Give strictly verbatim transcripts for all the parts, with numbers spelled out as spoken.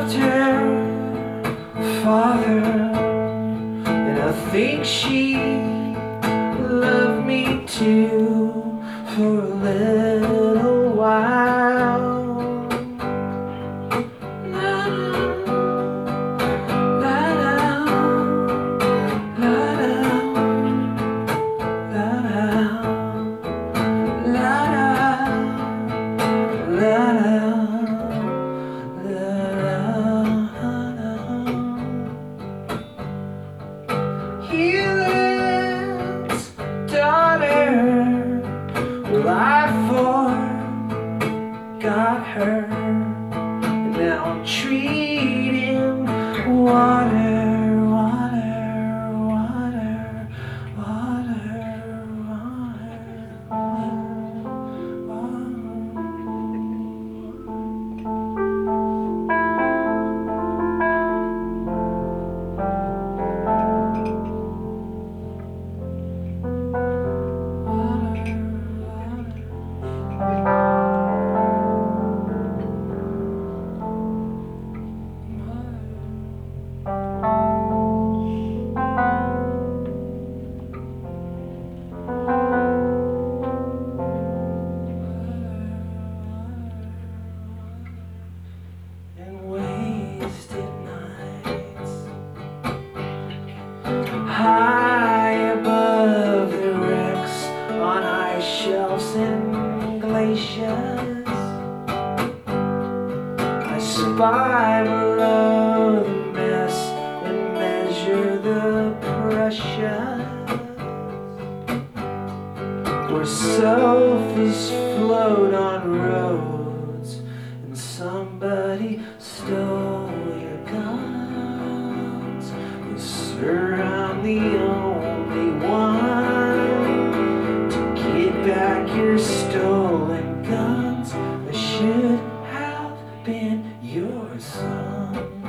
loved her father, and I think she loved me too for a little while. Healing's daughter, well, I forgot her, and now I'm treating water, water, water, water, water, high above the wrecks on ice shelves and glaciers, I spy below the mess and measure the pressure, where sofas float on roads and somebody stole your guns. Sir, I'm the only one to get back your stolen guns. I should have been your son.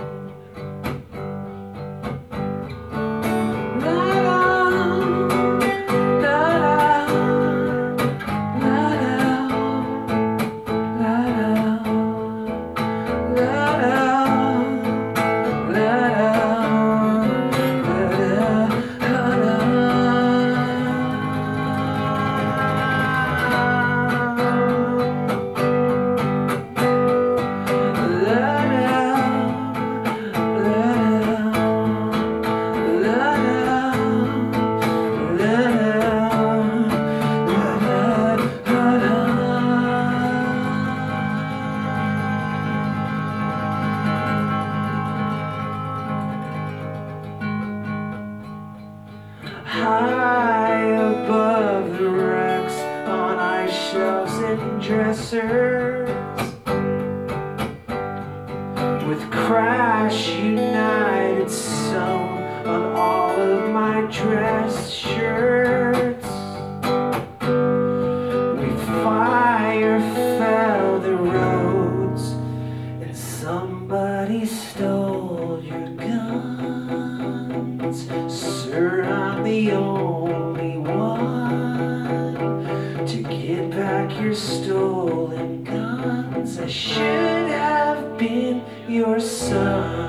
High above the wrecks on ice shelves and dressers, with Crash United sewn on all of my dress shirts, we fire fell the roads and somebody stole your guns. Sir, I'm the only one to get back your stolen guns. I should have been your son.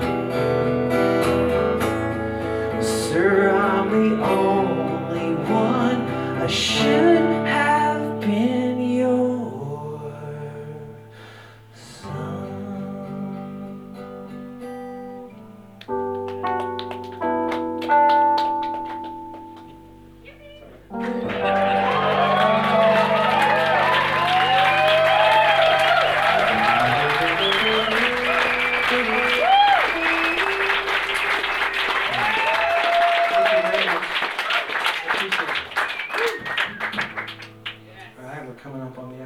Sir, I'm the only one. I should have been your son. Coming up on the